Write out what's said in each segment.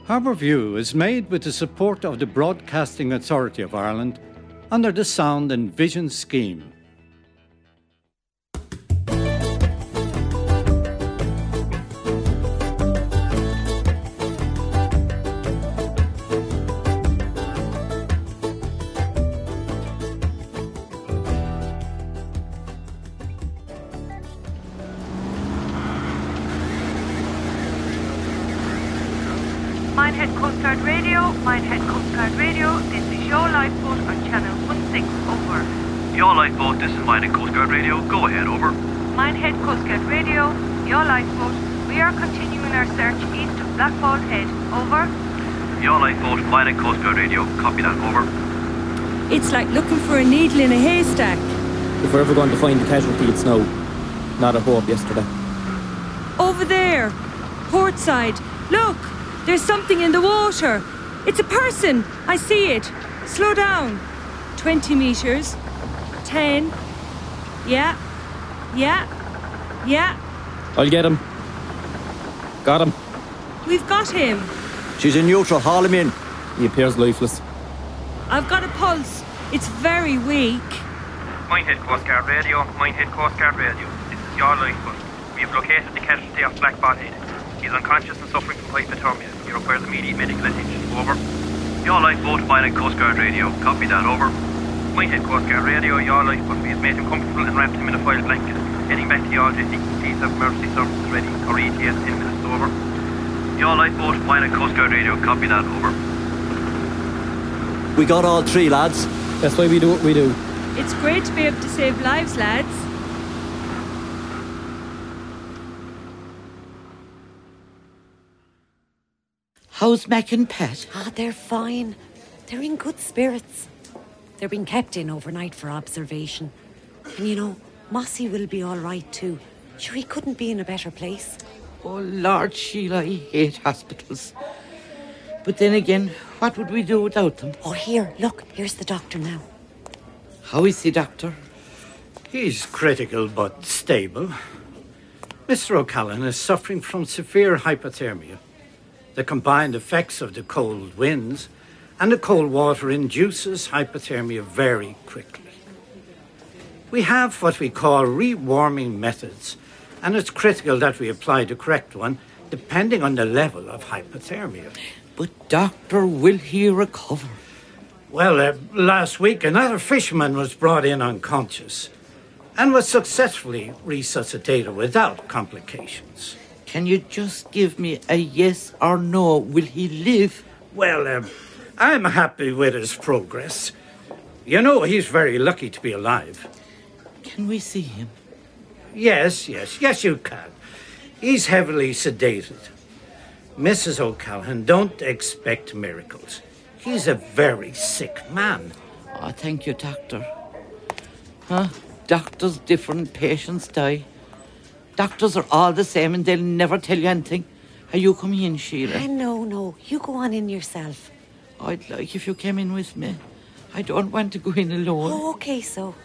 Harbourview is made with the support of the Broadcasting Authority of Ireland under the Sound and Vision Scheme. Minehead Coast Guard Radio, this is your lifeboat on channel 16, over. Your lifeboat, this is Minehead Coast Guard Radio, go ahead, over. Minehead Coast Guard Radio, your lifeboat, we are continuing our search east of Blackball Head, over. Your lifeboat, Minehead Coast Guard Radio, copy that, over. It's like looking for a needle in a haystack. If we're ever going to find the casualty, it's now. Not a hope yesterday. Over there, port side, look! There's something in the water. It's a person. I see it. Slow down. 20 metres. 10. Yeah. I'll get him. Got him. We've got him. She's in neutral. Haul him in. He appears lifeless. I've got a pulse. It's very weak. Minehead Coast Guard Radio, Minehead Coast Guard Radio, this is your lifeboat. We have located the casualty of Blackball Head. He's unconscious and suffering from hypothermia. He requires immediate medical attention. Over. Your lifeboat, Minehead Coast Guard Radio. Copy that. Over. Minehead Coast Guard Radio, your lifeboat. We have made him comfortable and wrapped him in a foil blanket. Heading back to the All-Jetty. Please have emergency services ready. Or ETA 10 minutes. Over. Your lifeboat, Minehead Coast Guard Radio. Copy that. Over. We got all three, lads. That's why we do what we do. It's great to be able to save lives, lads. How's Mac and Pat? They're fine. They're in good spirits. They're being kept in overnight for observation. And you know, Mossy will be all right too. Sure, he couldn't be in a better place. Oh, Lord, Sheila, I hate hospitals. But then again, what would we do without them? Oh, here, look, here's the doctor now. How is he, doctor? He's critical but stable. Mr. O'Callaghan is suffering from severe hypothermia. The combined effects of the cold winds and the cold water induces hypothermia very quickly. We have what we call rewarming methods, and it's critical that we apply the correct one depending on the level of hypothermia. But, doctor, will he recover? Well, last week another fisherman was brought in unconscious and was successfully resuscitated without complications. Can you just give me a yes or no? Will he live? Well, I'm happy with his progress. You know, he's very lucky to be alive. Can we see him? Yes, you can. He's heavily sedated. Mrs. O'Callaghan, don't expect miracles. He's a very sick man. Oh, thank you, doctor. Huh? Doctors different, patients die. Doctors are all the same and they'll never tell you anything. Are you coming in, Sheila? No. You go on in yourself. I'd like if you came in with me. I don't want to go in alone. Oh, okay, so.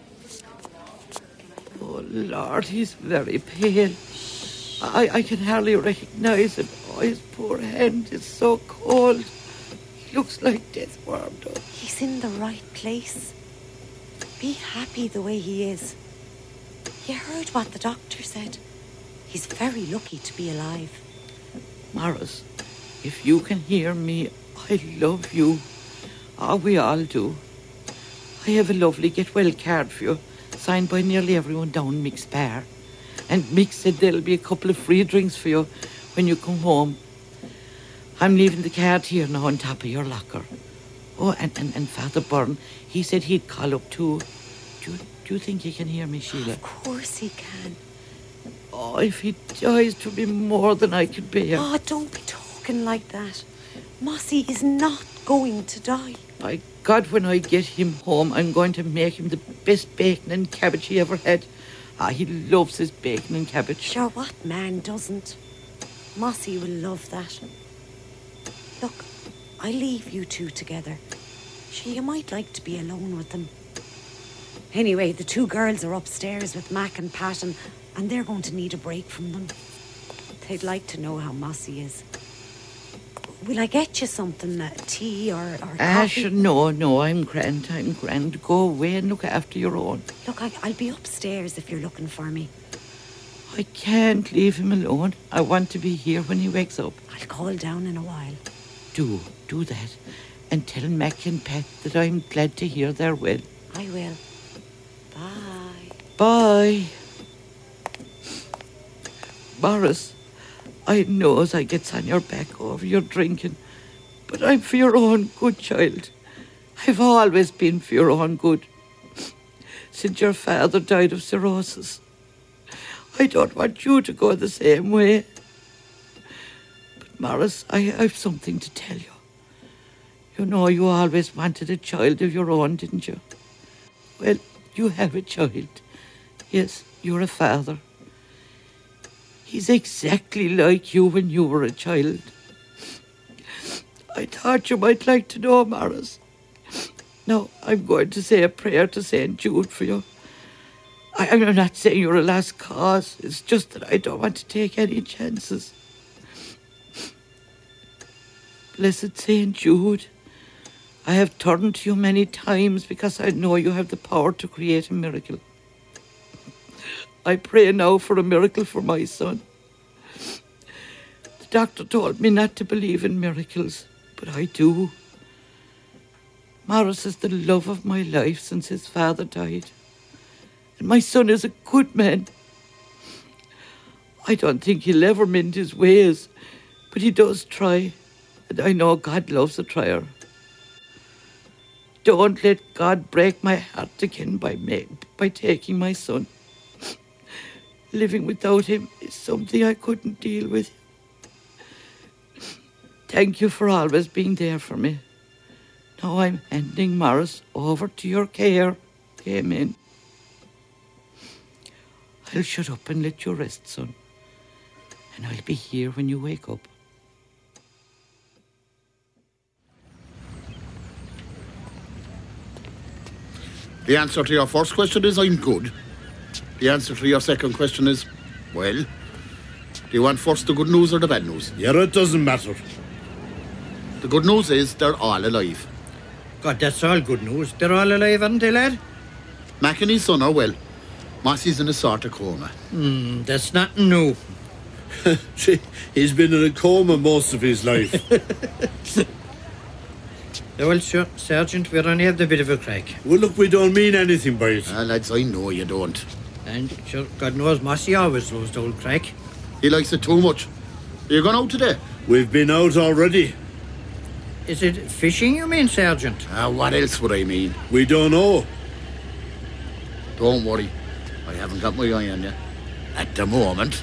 Oh, Lord, he's very pale. I can hardly recognise him. Oh, his poor hand is so cold. He looks like death warmed up. He's in the right place. Be happy the way he is. You heard what the doctor said. He's very lucky to be alive. Morris, if you can hear me, I love you. Oh, we all do. I have a lovely get well card for you, signed by nearly everyone down Mick's bar. And Mick said there'll be a couple of free drinks for you when you come home. I'm leaving the card here now on top of your locker. Oh, and Father Byrne, he said he'd call up too. Do you think he can hear me, Sheila? Of course he can. Oh, if he dies, to be more than I could bear. Oh, don't be talking like that. Mossy is not going to die. By God, when I get him home, I'm going to make him the best bacon and cabbage he ever had. He loves his bacon and cabbage. Sure, what man doesn't? Mossy will love that. Look, I leave you two together. Sure, you might like to be alone with them. Anyway, the two girls are upstairs with Mac and Pat, and they're going to need a break from them. They'd like to know how Mossy is. Will I get you something, tea or coffee? Ash, no, I'm grand. Go away and look after your own. Look, I'll be upstairs if you're looking for me. I can't leave him alone. I want to be here when he wakes up. I'll call down in a while. Do that. And tell Mac and Pat that I'm glad to hear they're well. I will. Bye. Bye. Morris, I knows I gets on your back over your drinking, but I'm for your own good, child. I've always been for your own good. Since your father died of cirrhosis, I don't want you to go the same way. But Morris, I've something to tell you. You know you always wanted a child of your own, didn't you? Well, you have a child. Yes, you're a father. He's exactly like you when you were a child. I thought you might like to know, Morris. Now, I'm going to say a prayer to St. Jude for you. I'm not saying you're a lost cause. It's just that I don't want to take any chances. Blessed St. Jude, I have turned to you many times because I know you have the power to create a miracle. I pray now for a miracle for my son. The doctor told me not to believe in miracles, but I do. Morris is the love of my life since his father died. And my son is a good man. I don't think he'll ever mend his ways, but he does try. And I know God loves a trier. Don't let God break my heart again by taking my son. Living without him is something I couldn't deal with. Thank you for always being there for me. Now I'm handing Morris over to your care. Amen. I'll shut up and let you rest, son. And I'll be here when you wake up. The answer to your first question is I'm good. The answer to your second question is, well, do you want first the good news or the bad news? Yeah, it doesn't matter. The good news is they're all alive. God, that's all good news. They're all alive, aren't they, lad? Mac and his son are well. Mossy's in a sort of coma. That's nothing new. He's been in a coma most of his life. Well, sure, Sergeant, we're only having a bit of a crack. Well, look, we don't mean anything by it. Lads, I know you don't. And sure, God knows Mossy always loves the old crack. He likes it too much. Are you going out today? We've been out already. Is it fishing, you mean, Sergeant? What else would I mean? We don't know. Don't worry. I haven't got my eye on you. At the moment.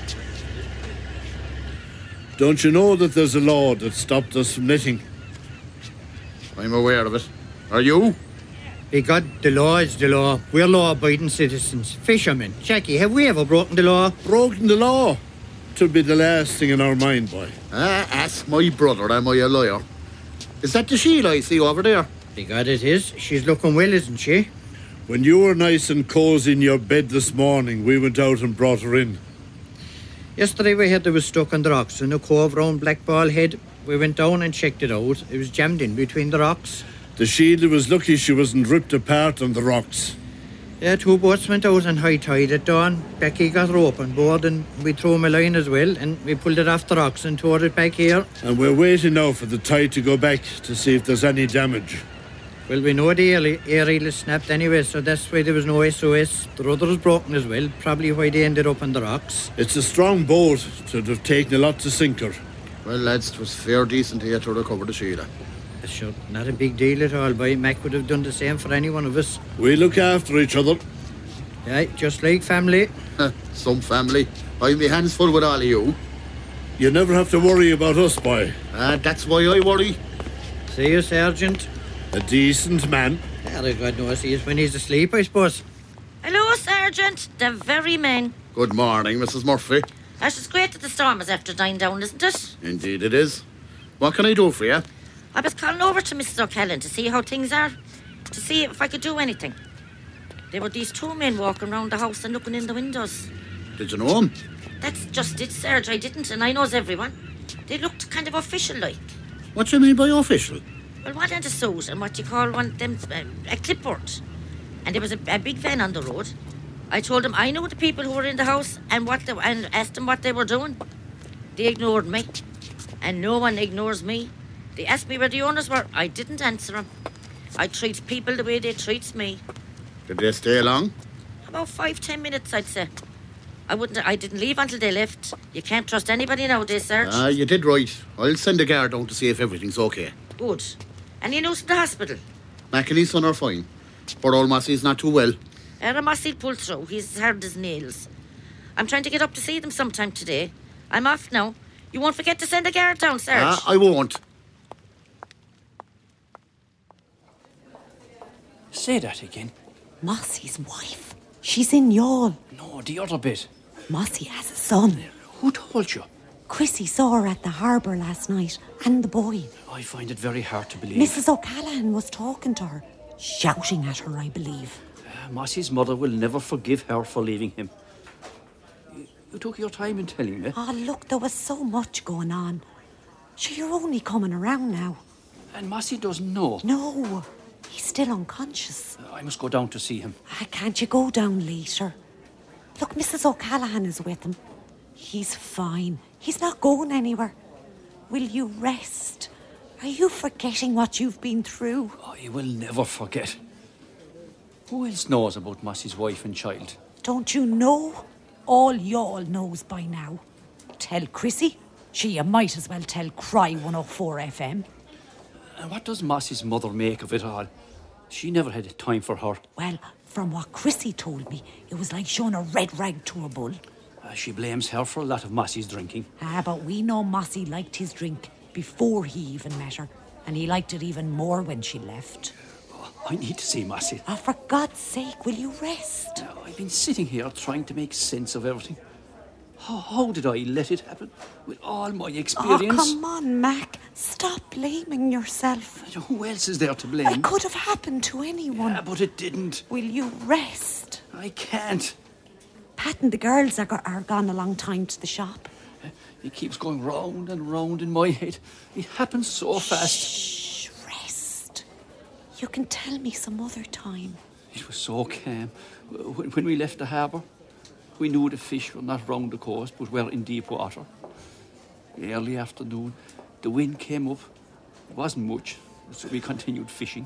Don't you know that there's a law that stopped us from netting? I'm aware of it. Are you? God, the law is the law. We're law-abiding citizens. Fishermen. Jackie, have we ever broken the law? Broken the law? 'Twould be the last thing in our mind, boy. Ask my brother, am I a liar? Is that the Sheila I see over there? God, it is. She's looking well, isn't she? When you were nice and cosy in your bed this morning, we went out and brought her in. Yesterday we heard they was stuck on the rocks in a cove round Blackball Head. We went down and checked it out. It was jammed in between the rocks. The Sheila was lucky she wasn't ripped apart on the rocks. Yeah, 2 boats went out on high tide at dawn. Becky got her rope on board and we threw him a line as well, and we pulled it off the rocks and towed it back here. And we're waiting now for the tide to go back to see if there's any damage. Well, we know the air reel is snapped anyway, so that's why there was no SOS. The rudder was broken as well, probably why they ended up on the rocks. It's a strong boat. It would have taken a lot to sink her. Well, lads, it was fair decent here to recover the Sheila. Sure, not a big deal at all, boy. Mac would have done the same for any one of us. We look after each other. Yeah, just like family. Some family. I've my hands full with all of you. You never have to worry about us, boy. That's why I worry. See you, Sergeant. A decent man. Yeah, God knows he is when he's asleep, I suppose. Hello, Sergeant. The very man. Good morning, Mrs. Murphy. It's great that the storm is after dying down, isn't it? Indeed it is. What can I do for you? I was calling over to Mrs. O'Callaghan to see how things are, to see if I could do anything. There were these 2 men walking around the house and looking in the windows. Did you know him? That's just it, Serge. I didn't, and I knows everyone. They looked kind of official like. What do you mean by official? Well, one had a suit and what you call one of them, a clipboard. And there was a big van on the road. I told them I knew the people who were in the house and asked them what they were doing. They ignored me. And no one ignores me. They asked me where the owners were. I didn't answer them. I treat people the way they treat me. Did they stay long? About 5-10 minutes, I'd say. I didn't leave until they left. You can't trust anybody nowadays, Serge. You did right. I'll send a guard down to see if everything's okay. Good. And you know from the hospital? Mac and his son are fine. Poor old Massey's not too well. Massey'll pull through. He's as hard as nails. I'm trying to get up to see them sometime today. I'm off now. You won't forget to send a guard down, Serge. I won't. Say that again. Massey's wife. She's in Youghal. No, the other bit. Massey has a son. Who told you? Chrissy saw her at the harbour last night, and the boy. I find it very hard to believe. Mrs. O'Callaghan was talking to her, shouting at her, I believe. Massey's mother will never forgive her for leaving him. You took your time in telling me. Oh, look, there was so much going on. Sure, you're only coming around now. And Massey doesn't know? No, he's still unconscious. I must go down to see him. Can't you go down later? Look, Mrs. O'Callaghan is with him. He's fine. He's not going anywhere. Will you rest? Are you forgetting what you've been through? I will never forget. Who else knows about Massey's wife and child? Don't you know? All Youghal knows by now. Tell Chrissy. You might as well tell Cry 104 FM. And what does Massey's mother make of it all? She never had time for her. Well, from what Chrissy told me, it was like showing a red rag to a bull. She blames her for a lot of Massey's drinking. But we know Massey liked his drink before he even met her. And he liked it even more when she left. I need to see Massey. Oh, for God's sake, will you rest? I've been sitting here trying to make sense of everything. How did I let it happen with all my experience? Oh, come on, Mac. Stop blaming yourself. Who else is there to blame? It could have happened to anyone. Yeah, but it didn't. Will you rest? I can't. Pat and the girls are gone a long time to the shop. It keeps going round and round in my head. It happens so fast. Shh, rest. You can tell me some other time. It was so calm. When we left the harbour, we knew the fish were not round the coast, but were in deep water. Early afternoon, the wind came up. It wasn't much, so we continued fishing.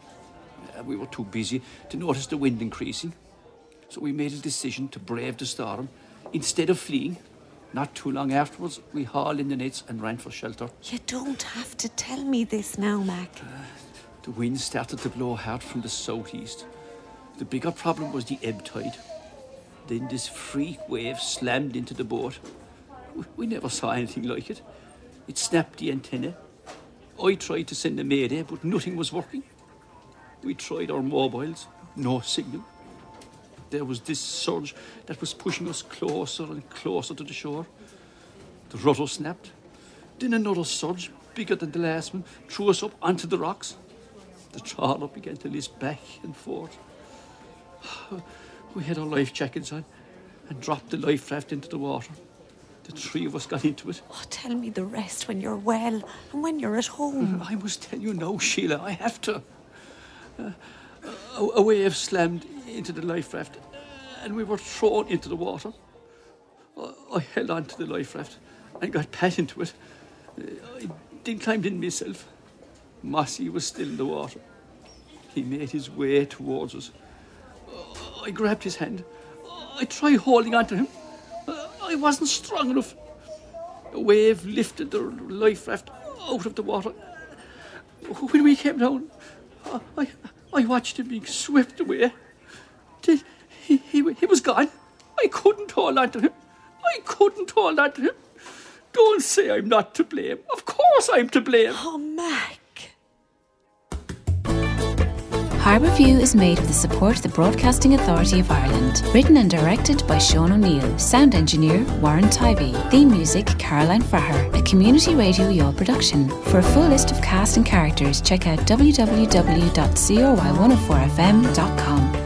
We were too busy to notice the wind increasing, so we made a decision to brave the storm instead of fleeing. Not too long afterwards, we hauled in the nets and ran for shelter. You don't have to tell me this now, Mac. The wind started to blow hard from the southeast. The bigger problem was the ebb tide. Then this freak wave slammed into the boat. We never saw anything like it. It snapped the antenna. I tried to send a mayday, but nothing was working. We tried our mobiles, no signal. There was this surge that was pushing us closer and closer to the shore. The rudder snapped. Then another surge, bigger than the last one, threw us up onto the rocks. The trawler began to list back and forth. We had our life jackets on and dropped the life raft into the water. The three of us got into it. Oh, tell me the rest when you're well and when you're at home. I must tell you now, Sheila. I have to. A wave slammed into the life raft and we were thrown into the water. I held on to the life raft and got Pat into it. I then climbed in myself. Massey was still in the water. He made his way towards us. I grabbed his hand. I tried holding on to him. I wasn't strong enough. A wave lifted the life raft out of the water. When we came down, I watched him being swept away. He was gone. I couldn't hold on to him. Don't say I'm not to blame. Of course I'm to blame. Oh, Mac. Harbourview is made with the support of the Broadcasting Authority of Ireland. Written and directed by Sean O'Neill. Sound engineer Warren Tybee. Theme music Caroline Farher. A Community Radio Youghal production. For a full list of cast and characters, check out www.coy104fm.com.